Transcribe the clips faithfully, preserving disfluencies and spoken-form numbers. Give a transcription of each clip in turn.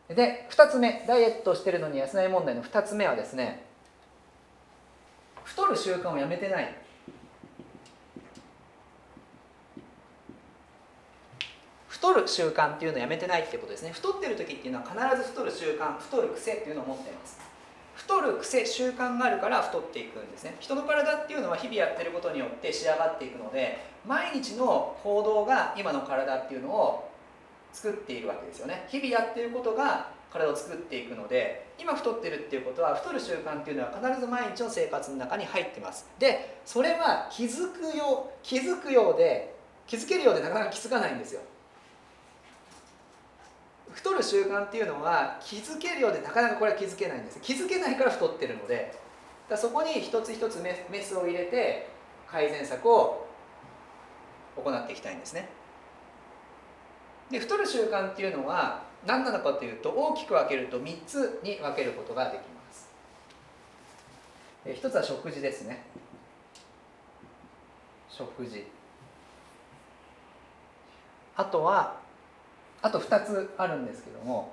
でふたつめ、ダイエットしてるのに痩せない問題のふたつめはですね、太る習慣をやめてない。太る習慣っていうのをやめてないっていうことですね。太ってる時っていうのは必ず太る習慣、太る癖っていうのを持っています。太る癖、習慣があるから太っていくんですね。人の体っていうのは日々やってることによって仕上がっていくので、毎日の行動が今の体っていうのを作っているわけですよね。日々やっていることが体を作っていくので、今太ってるっていうことは、太る習慣っていうのは必ず毎日の生活の中に入ってます。でそれは気づくよう気づくようで気づけるようでなかなか気づかないんですよ。太る習慣っていうのは気づけるようでなかなかこれは気づけないんです。気づけないから太ってるので、だそこに一つ一つメメスを入れて改善策を行っていきたいんですね。で太る習慣っていうのは何なのかというと、大きく分けるとみっつに分けることができます。え一つは食事ですね。食事。あとはあとふたつあるんですけども、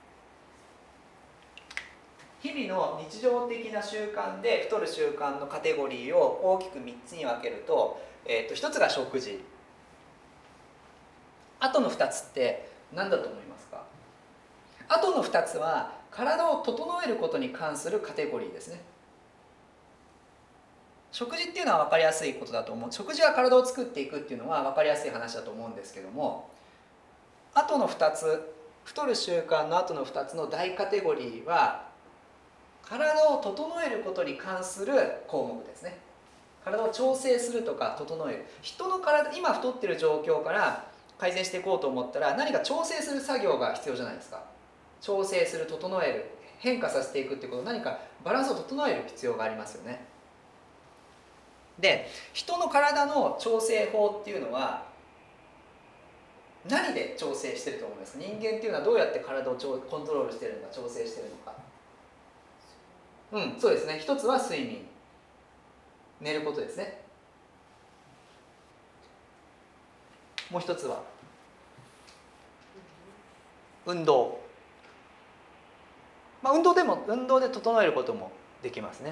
日々の日常的な習慣で太る習慣のカテゴリーを大きくみっつに分けると、えー、とひとつが食事。あとのふたつって何だと思いますか？あとのふたつは体を整えることに関するカテゴリーですね。食事っていうのは分かりやすいことだと思う。食事は体を作っていくっていうのは分かりやすい話だと思うんですけども、あとのふたつ、太る習慣のあとのふたつの大カテゴリーは体を整えることに関する項目ですね。体を調整するとか整える。人の体、今太ってる状況から改善していこうと思ったら何か調整する作業が必要じゃないですか。調整する、整える、変化させていくっていうこと、何かバランスを整える必要がありますよね。で、人の体の調整法っていうのは何で調整してると思いますか？人間っていうのはどうやって体をコントロールしてるのか、調整してるのか。うん、そうですね。一つは睡眠、寝ることですね。もう一つは運動。まあ、運動でも運動で整えることもできますね。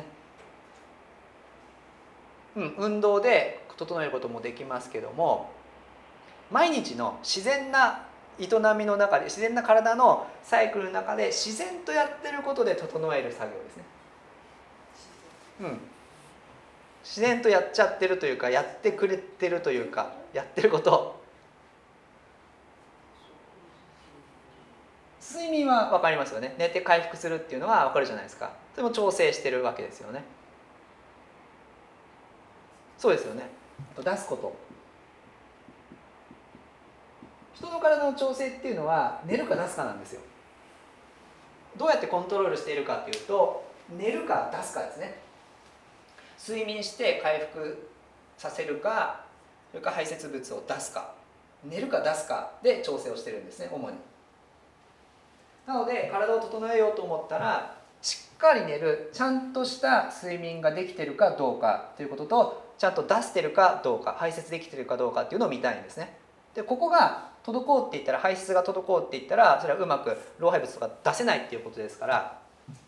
うん、運動で整えることもできますけども、毎日の自然な営みの中で、自然な体のサイクルの中で自然とやってることで整える作業ですね。うん、自然とやっちゃってるというか、やってくれてるというか、やってること。睡眠は分かりますよね。寝て回復するっていうのは分かるじゃないですか。それも調整してるわけですよね。そうですよね。出すこと。人の体の調整っていうのは寝るか出すかなんですよ。どうやってコントロールしているかっていうと、寝るか出すかですね。睡眠して回復させるか、それから排泄物を出すか、寝るか出すかで調整をしてるんですね、主に。なので体を整えようと思ったら、しっかり寝る、ちゃんとした睡眠ができてるかどうかということと、ちゃんと出してるかどうか、排泄できてるかどうかっていうのを見たいんですね。でここが滞っていったら、排出が滞っていったら、それはうまく老廃物とか出せないっていうことですから。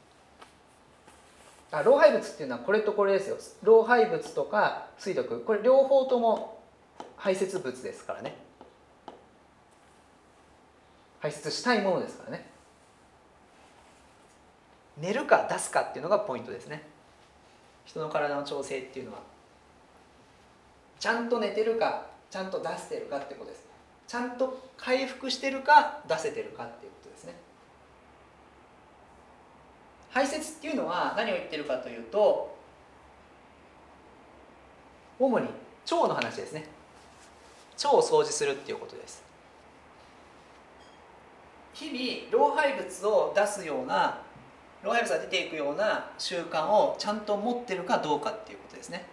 あ、老廃物っていうのはこれとこれですよ。老廃物とか水毒、これ両方とも排泄物ですからね。排泄したいものですからね。寝るか出すかっていうのがポイントですね。人の体の調整っていうのはちゃんと寝てるか、ちゃんと出してるかってことです。ちゃんと回復してるか出せてるかっていうことですね。排泄っていうのは何を言ってるかというと、主に腸の話ですね。腸を掃除するっていうことです。日々老廃物を出すような、老廃物が出ていくような習慣をちゃんと持ってるかどうかっていうことですね。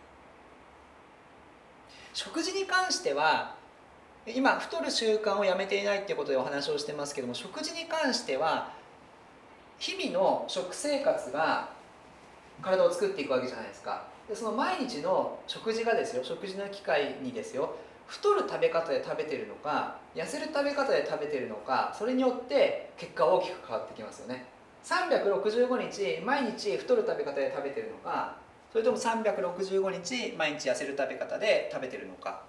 食事に関しては、今太る習慣をやめていないっていうことでお話をしてますけども、食事に関しては日々の食生活が体を作っていくわけじゃないですか。でその毎日の食事がですよ、食事の機会にですよ、 太る食べ方で食べてるのか痩せる食べ方で食べてるのか、それによって結果は大きく変わってきますよね。さんびゃくろくじゅうごにち毎日太る食べ方で食べてるのか、それともさんびゃくろくじゅうごにち毎日痩せる食べ方で食べてるのか。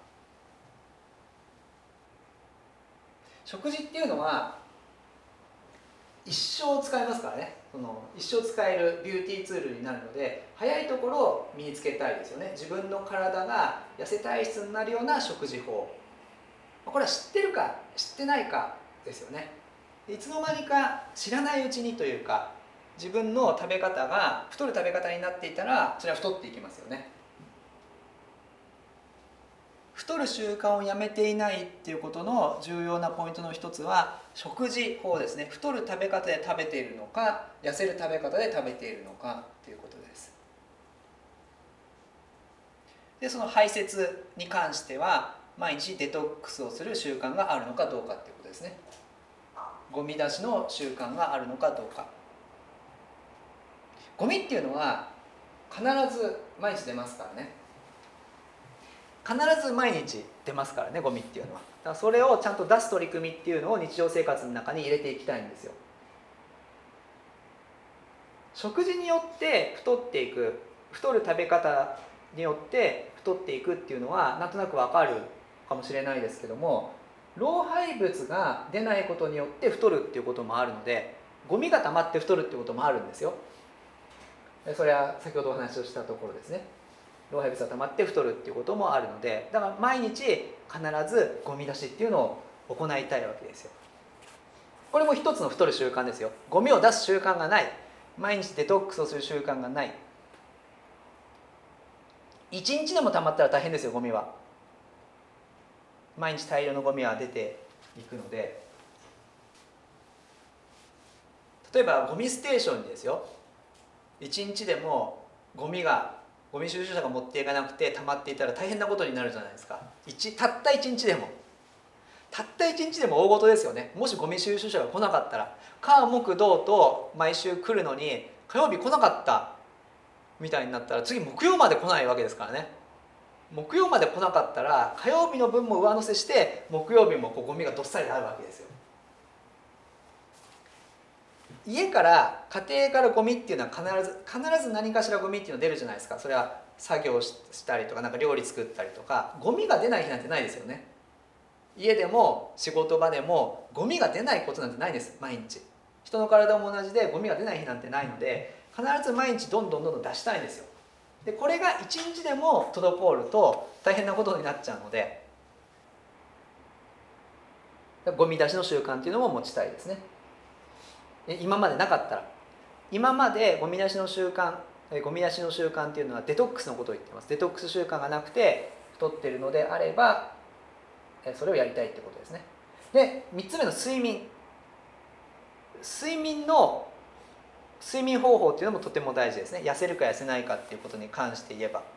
食事っていうのは一生使えますからね。その一生使えるビューティーツールになるので、早いところ身につけたいですよね。自分の体が痩せ体質になるような食事法、これは知ってるか知ってないかですよね。いつの間にか知らないうちにというか、自分の食べ方が太る食べ方になっていたら、それは太っていきますよね。太る習慣をやめていないっていうことの重要なポイントの一つは食事法ですね。太る食べ方で食べているのか痩せる食べ方で食べているのかということです。でその排泄に関しては毎日デトックスをする習慣があるのかどうかということですね。ゴミ出しの習慣があるのかどうか。ゴミっていうのは必ず毎日出ますからね。必ず毎日出ますからね、ゴミっていうのは。だからそれをちゃんと出す取り組みっていうのを日常生活の中に入れていきたいんですよ。食事によって太っていく、太る食べ方によって太っていくっていうのはなんとなくわかるかもしれないですけども、老廃物が出ないことによって太るっていうこともあるので、ゴミが溜まって太るっていうこともあるんですよ。それは先ほどお話をしたところですね。老廃物が溜まって太るっていうこともあるので、だから毎日必ずゴミ出しっていうのを行いたいわけですよ。これも一つの太る習慣ですよ。ゴミを出す習慣がない、毎日デトックスをする習慣がない、いちにちでも溜まったら大変ですよ。ゴミは毎日大量のゴミは出ていくので、例えばゴミステーションにですよ、いちにちでもゴミがゴミ収集車が持っていかなくて溜まっていたら大変なことになるじゃないですか。たったいちにちでもたったいちにちでも大事ですよね。もしゴミ収集車が来なかったら、火木土と毎週来るのに火曜日来なかったみたいになったら、次木曜まで来ないわけですからね。木曜まで来なかったら火曜日の分も上乗せして木曜日もこうゴミがどっさりあるわけですよ。家から家庭からゴミっていうのは必ず必ず何かしらゴミっていうのが出るじゃないですか。それは作業したりとか、なんか料理作ったりとか、ゴミが出ない日なんてないですよね。家でも仕事場でもゴミが出ないことなんてないです。毎日人の体も同じでゴミが出ない日なんてないので、必ず毎日どんどんどんどん出したいんですよ。でこれがいちにちでも滞ると大変なことになっちゃうので、ゴミ出しの習慣っていうのも持ちたいですね。今までなかったら、今までゴミ出しの習慣ゴミ出しの習慣っていうのはデトックスのことを言ってます。デトックス習慣がなくて太ってるのであれば、それをやりたいってことですね。でみっつめの睡眠。睡眠の睡眠方法っていうのもとても大事ですね。痩せるか痩せないかっていうことに関して言えば、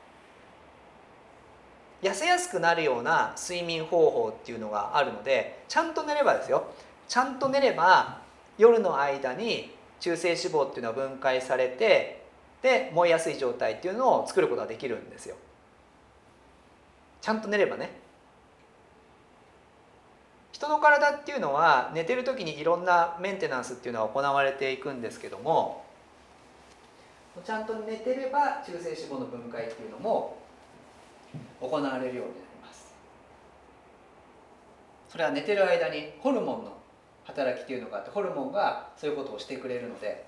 痩せやすくなるような睡眠方法っていうのがあるので、ちゃんと寝ればですよ、ちゃんと寝れば夜の間に中性脂肪っていうのは分解されて、で燃えやすい状態っていうのを作ることができるんですよ。ちゃんと寝ればね。人の体っていうのは寝てる時にいろんなメンテナンスっていうのは行われていくんですけども、ちゃんと寝てれば中性脂肪の分解っていうのも行われるようになります。それは寝てる間にホルモンの働きっていうのがあって、ホルモンがそういうことをしてくれるので、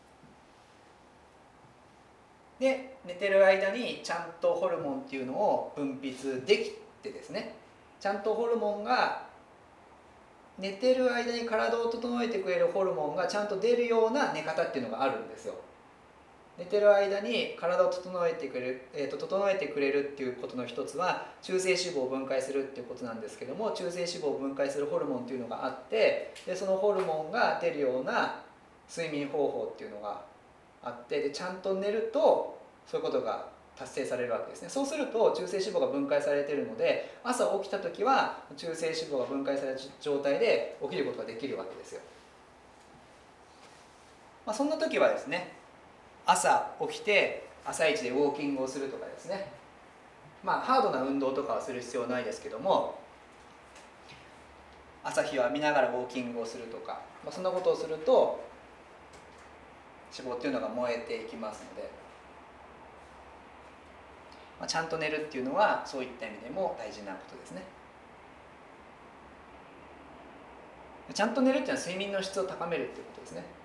で寝てる間にちゃんとホルモンっていうのを分泌できてですね、ちゃんとホルモンが寝てる間に体を整えてくれるホルモンがちゃんと出るような寝方っていうのがあるんですよ。寝てる間に体を整えてくれる、えーと、整えてくれるっていうことの一つは中性脂肪を分解するっていうことなんですけども、中性脂肪を分解するホルモンっていうのがあって、でそのホルモンが出るような睡眠方法っていうのがあって、でちゃんと寝るとそういうことが達成されるわけですね。そうすると中性脂肪が分解されているので、朝起きた時は中性脂肪が分解された状態で起きることができるわけですよ。まあ、そんな時はですね、朝起きて朝一でウォーキングをするとかですね、 まあハードな運動とかはする必要はないですけども、朝日を浴びながらウォーキングをするとか、まあ、そんなことをすると脂肪っていうのが燃えていきますので、まあ、ちゃんと寝るっていうのはそういった意味でも大事なことですね。ちゃんと寝るっていうのは睡眠の質を高めるっていうことですね。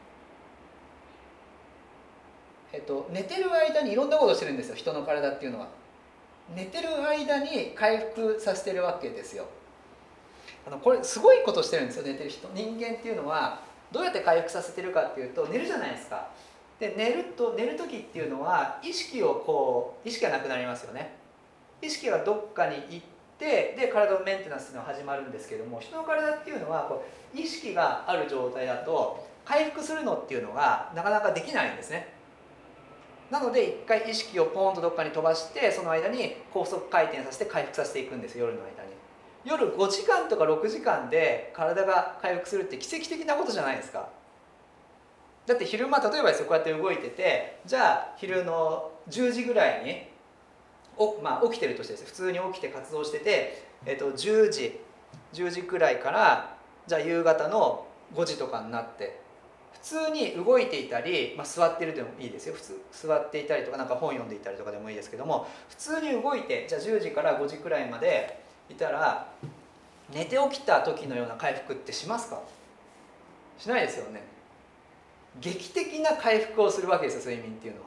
えっと、寝てる間にいろんなことをしてるんですよ、人の体っていうのは。寝てる間に回復させてるわけですよ。あのこれすごいことしてるんですよ、寝てる人。人間っていうのはどうやって回復させてるかっていうと、寝るじゃないですか。で寝ると寝る時っていうのは意識をこう意識がなくなりますよね。意識がどっかに行ってで体のメンテナンスが始まるんですけども、人の体っていうのはこう意識がある状態だと回復するのっていうのがなかなかできないんですね。なので一回意識をポーンとどっかに飛ばして、その間に高速回転させて回復させていくんです、夜の間に。夜ごじかんとかろくじかんで体が回復するって奇跡的なことじゃないですか。だって昼間、例えばですよ、こうやって動いてて、じゃあ昼のじゅうじぐらいにお、まあ、起きてるとしてです、普通に起きて活動してて、えっと、じゅうじじゅうじくらいからじゃあ夕方のごじとかになって普通に動いていたり、まあ、座ってるでもいいですよ、普通座っていたりとか、なんか本読んでいたりとかでもいいですけども、普通に動いてじゃあじゅうじからごじくらいまでいたら、寝て起きた時のような回復ってしますか？しないですよね。劇的な回復をするわけですよ、睡眠っていうのは。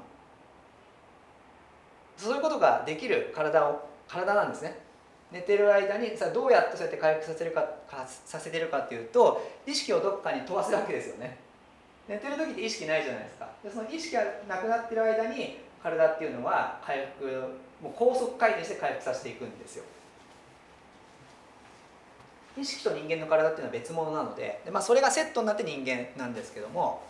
そういうことができる体を体なんですね。寝てる間にさあどうやってそうやって回復させるかかさせてるかっていうと、意識をどっかに飛ばすわけですよね。寝てる時って意識ないじゃないですか。でその意識がなくなってる間に体っていうのは回復、もう高速回転して回復させていくんですよ。意識と人間の体っていうのは別物なので、で、まあ、それがセットになって人間なんですけども、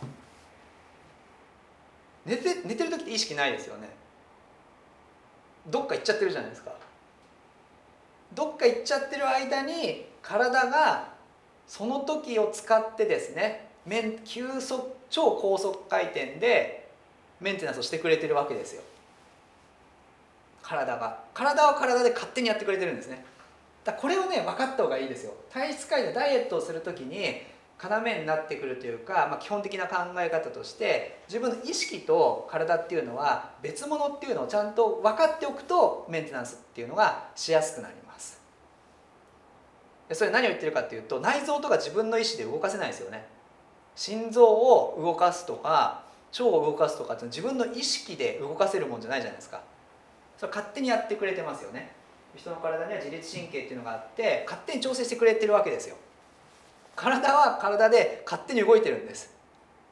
寝て寝てる時って意識ないですよね。どっか行っちゃってるじゃないですか。どっか行っちゃってる間に体がその時を使ってですね、急速超高速回転でメンテナンスをしてくれてるわけですよ。体が体は体で勝手にやってくれてるんですね。だこれをね分かった方がいいですよ。体質改善ダイエットをする時に要になってくるというか、まあ、基本的な考え方として自分の意識と体っていうのは別物っていうのをちゃんと分かっておくとメンテナンスっていうのがしやすくなります。それ何を言ってるかっていうと、内臓とか自分の意思で動かせないですよね。心臓を動かすとか腸を動かすとかって自分の意識で動かせるもんじゃないじゃないですか。それ勝手にやってくれてますよね。人の体には自律神経っていうのがあって勝手に調整してくれてるわけですよ。体は体で勝手に動いてるんです。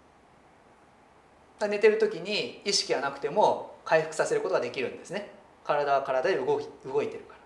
寝てる時に意識がなくても回復させることができるんですね。体は体で動き動いてるから。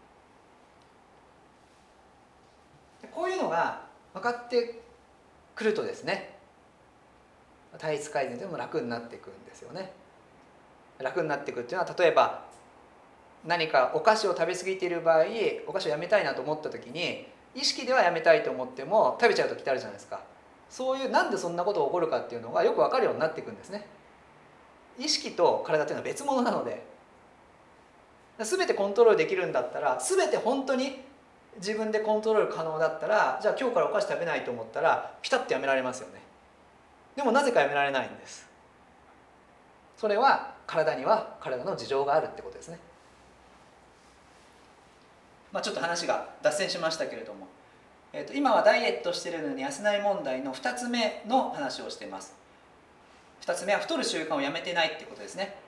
こういうのが分かってくるとですね、体質改善でも楽になっていくんですよね。楽になっていくっていうのは、例えば何かお菓子を食べ過ぎている場合、お菓子をやめたいなと思った時に意識ではやめたいと思っても食べちゃう時ってあるじゃないですか。そういうなんでそんなことが起こるかっていうのがよく分かるようになっていくんですね。意識と体っていうのは別物なので、全てコントロールできるんだったら、全て本当に自分でコントロール可能だったら、じゃあ今日からお菓子食べないと思ったらピタッとやめられますよね。でもなぜかやめられないんです。それは体には体の事情があるってことですね。まあ、ちょっと話が脱線しましたけれども、えーと、今はダイエットしてるのに痩せない問題のふたつめの話をしています。ふたつめは太る習慣をやめてないってことですね。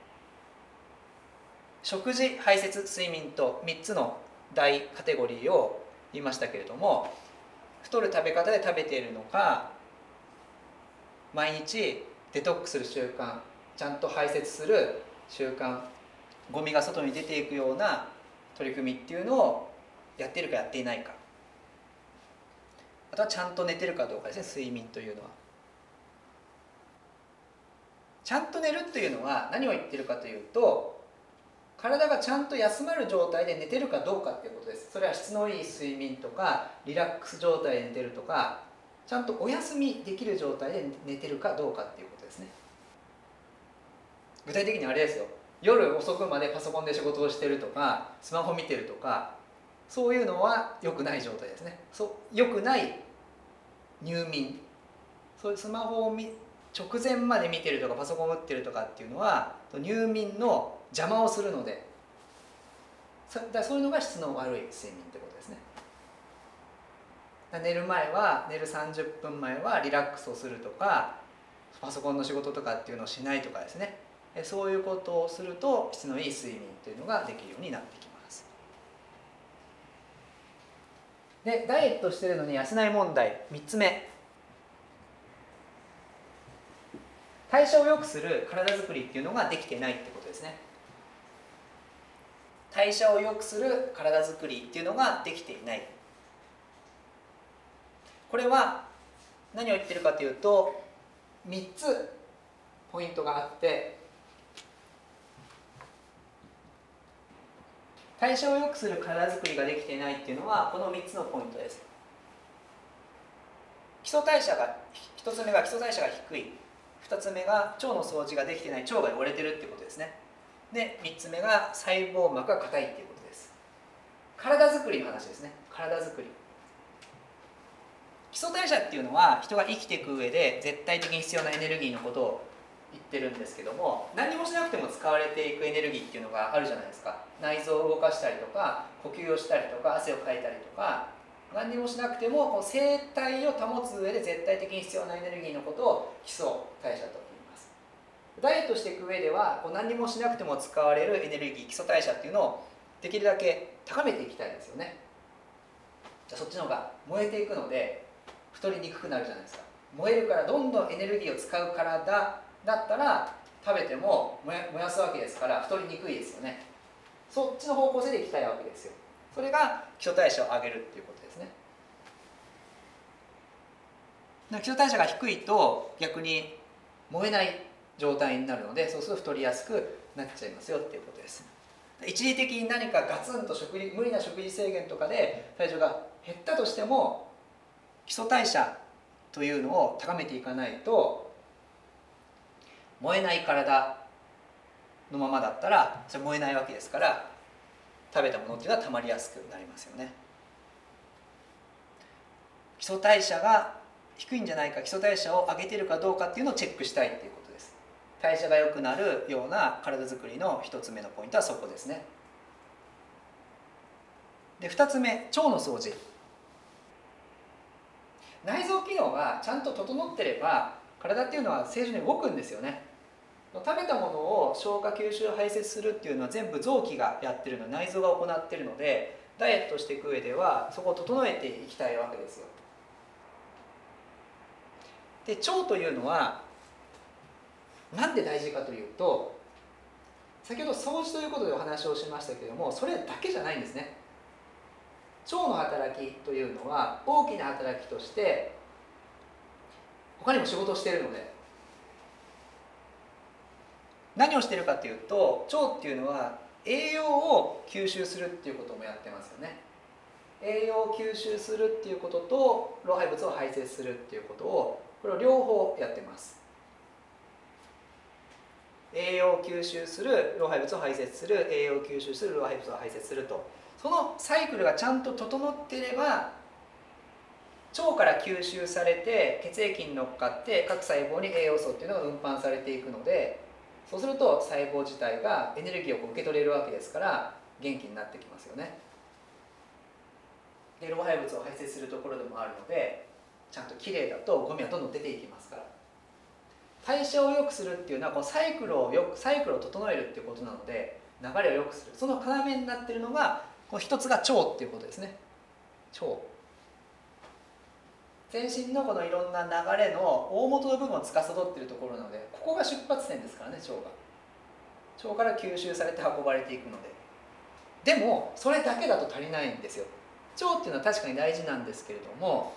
食事、排泄、睡眠とみっつの大カテゴリーを言いましたけれども、太る食べ方で食べているのか、毎日デトックスする習慣、ちゃんと排泄する習慣、ゴミが外に出ていくような取り組みっていうのをやっているかやっていないか、あとはちゃんと寝てるかどうかですね。睡眠というのはちゃんと寝るというのは何を言ってるかというと、体がちゃんと休まる状態で寝てるかどうかっていうことです。それは質のいい睡眠とかリラックス状態で寝てるとか、ちゃんとお休みできる状態で寝てるかどうかっていうことですね。具体的にあれですよ、 夜遅くまでパソコンで仕事をしてるとかスマホ見てるとか、そういうのは良くない状態ですね。そう良くない入眠、そういうスマホを見直前まで見てるとかパソコンを打ってるとかっていうのは入眠の邪魔をするので、そだそういうのが質の悪い睡眠ってことですね。寝る前は寝るさんじゅっぷんまえはリラックスをするとかパソコンの仕事とかっていうのをしないとかですね、そういうことをすると質のいい睡眠というのができるようになってきます。でダイエットしてるのに痩せない問題みっつめ、代謝を良くする体づくりっていうのができてないってことですね。代謝を良くする体づくりっていうのができていない。これは何を言ってるかというとみっつポイントがあって、代謝を良くする体づくりができていないっていうのはこのみっつのポイントです。基礎代謝がひとつめが基礎代謝が低い、ふたつめが腸の掃除ができていない、腸が汚れてるっていうことですね。でみっつめが細胞膜が硬いっていうことです。体づくりの話ですね。体づくり、基礎代謝っていうのは人が生きていく上で絶対的に必要なエネルギーのことを言ってるんですけども、何もしなくても使われていくエネルギーっていうのがあるじゃないですか。内臓を動かしたりとか呼吸をしたりとか汗をかいたりとか、何もしなくてもこう生態を保つ上で絶対的に必要なエネルギーのことを基礎代謝と言います。ダイエットしていく上ではこう何もしなくても使われるエネルギー基礎代謝っていうのをできるだけ高めていきたいですよね。じゃあそっちの方が燃えていくので太りにくくなるじゃないですか。燃えるからどんどんエネルギーを使う体だったら食べても燃や、燃やすわけですから太りにくいですよね。そっちの方向性でいきたいわけですよ。それが基礎代謝を上げるっていうことですね。基礎代謝が低いと逆に燃えない状態になるので、そうすると太りやすくなっちゃいますよっていうことです。一時的に何かガツンと食事無理な食事制限とかで体重が減ったとしても基礎代謝というのを高めていかないと、燃えない体のままだったらそれ燃えないわけですから、食べたものっていうのはたまりやすくなりますよね。基礎代謝が低いんじゃないか、基礎代謝を上げているかどうかっていうのをチェックしたいっていうことです。代謝が良くなるような体づくりの一つ目のポイントはそこですね。でふたつめ、腸の掃除。内臓機能がちゃんと整ってれば体っていうのは正常に動くんですよね。食べたものを消化吸収排泄するっていうのは全部臓器がやってるの、内臓が行ってるので、ダイエットしていく上ではそこを整えていきたいわけですよ。で腸というのはなんで大事かというと、先ほど掃除ということでお話をしましたけれども、それだけじゃないんですね。腸の働きというのは大きな働きとして他にも仕事をしているので、何をしているかというと、腸っていうのは栄養を吸収するっていうこともやってますよね。栄養を吸収するっていうことと老廃物を排泄するっていうことを、これを両方やってます。栄養を吸収する、老廃物を排泄する、栄養を吸収する、老廃物を排泄すると、そのサイクルがちゃんと整っていれば、腸から吸収されて血液に乗っかって各細胞に栄養素っていうのが運搬されていくので、そうすると細胞自体がエネルギーを受け取れるわけですから元気になってきますよね。で老廃物を排泄するところでもあるので、ちゃんときれいだとゴミはどんどん出ていきますから、代謝を良くするっていうのはこのサイクルをよくサイクルを整えるっていうことなので、流れを良くする、その要になっているのがこの一つが腸っていうことですね。腸、全身のこのいろんな流れの大元の部分を司っているところなので、ここが出発点ですからね。腸が腸から吸収されて運ばれていくので、でもそれだけだと足りないんですよ。腸っていうのは確かに大事なんですけれども、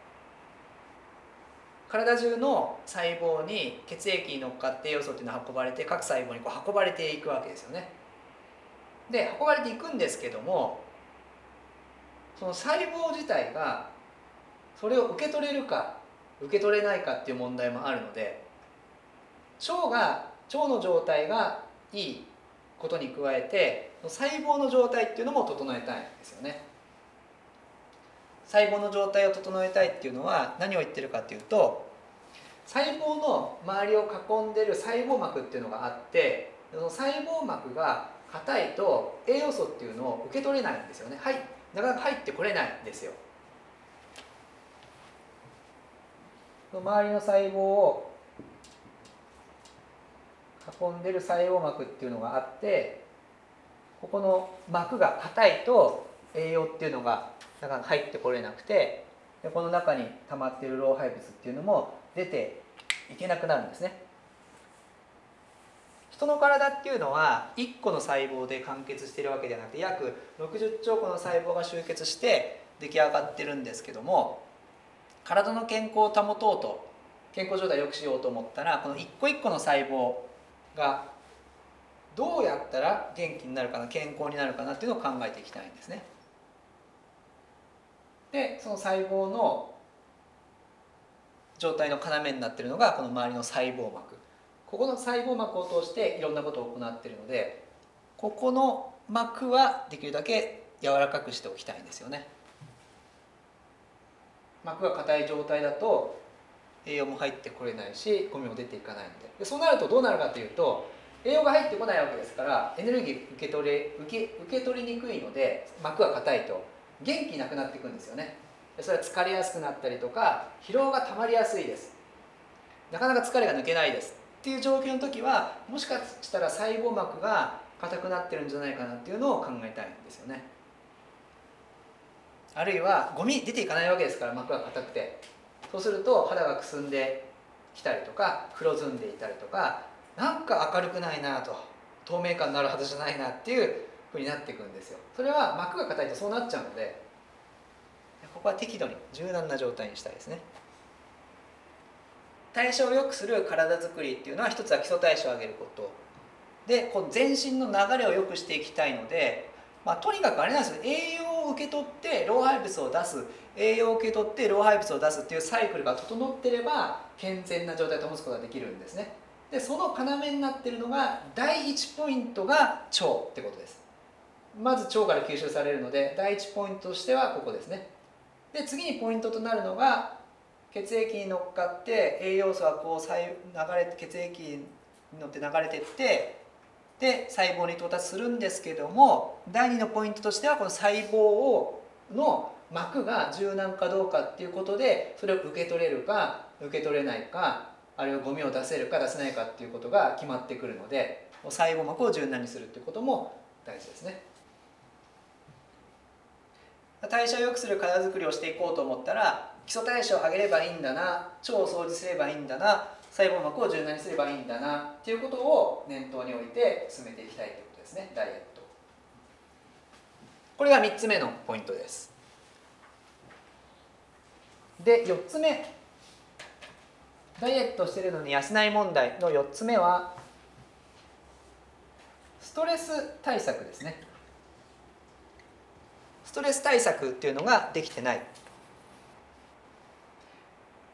体中の細胞に血液に乗っかって栄養素っていうのは運ばれて各細胞にこう運ばれていくわけですよね。で運ばれていくんですけども、その細胞自体がそれを受け取れるか受け取れないかっていう問題もあるので、腸が腸の状態がいいことに加えて細胞の状態っていうのも整えたいんですよね。細胞の状態を整えたいっていうのは何を言ってるかっていうと、細胞の周りを囲んでる細胞膜っていうのがあって、その細胞膜が硬いと栄養素っていうのを受け取れないんですよね。はい、なかなか入ってこれないんですよ。周りの細胞を囲んでる細胞膜っていうのがあって、ここの膜が硬いと栄養っていうのがなかなか入ってこれなくて、でこの中に溜まっている老廃物っていうのも出ていけなくなるんですね。人の体っていうのはいっこの細胞で完結しているわけではなくて、約ろくじゅっちょうこの細胞が集結して出来上がってるんですけども、体の健康を保とうと、健康状態を良くしようと思ったら、この一個一個の細胞がどうやったら元気になるかな、健康になるかなっていうのを考えていきたいんですね。でその細胞の状態の要になっているのがこの周りの細胞膜。ここの細胞膜を通していろんなことを行っているので、ここの膜はできるだけ柔らかくしておきたいんですよね。膜が硬い状態だと栄養も入ってこれないし、ゴミも出ていかないので、でそうなるとどうなるかというと、栄養が入ってこないわけですから、エネルギー受け取れ受け受け取りにくいので、膜が硬いと元気なくなっていくんですよね。それは疲れやすくなったりとか、疲労がたまりやすいです。なかなか疲れが抜けないですっていう状況の時は、もしかしたら細胞膜が硬くなってるんじゃないかなっていうのを考えたいんですよね。あるいはゴミ出ていかないわけですから、膜が硬くて、そうすると肌がくすんできたりとか、黒ずんでいたりとか、なんか明るくないなと、透明感になるはずじゃないなっていうふうになっていくんですよ。それは膜が硬いとそうなっちゃうので、ここは適度に柔軟な状態にしたいですね。代謝を良くする体づくりっていうのは、一つは基礎代謝を上げることで、この全身の流れを良くしていきたいので、まあ、とにかくあれなんですよ、栄養を受け取って老廃物を出す、栄養を受け取って老廃物を出すっていうサイクルが整ってれば健全な状態を保つことができるんですね。でその要になっているのが、第一ポイントが腸ってことです。まず腸から吸収されるので、第一ポイントとしてはここですね。で次にポイントとなるのが、血液に乗っかって栄養素がこう流れ血液に乗って流れていって、で細胞に到達するんですけども、だいにのポイントとしては、この細胞をの膜が柔軟かどうかっていうことで、それを受け取れるか受け取れないか、あるいはゴミを出せるか出せないかっていうことが決まってくるので、細胞膜を柔軟にするっていうことも大事ですね。代謝を良くする体づくりをしていこうと思ったら、基礎代謝を上げればいいんだな、腸を掃除すればいいんだな、細胞膜を柔軟にすればいいんだなっていうことを念頭に置いて進めていきたいということですね、ダイエット。これがみっつめのポイントです。でよっつめ、ダイエットしているのに痩せない問題のよっつめは、ストレス対策ですね。ストレス対策っていうのができてない。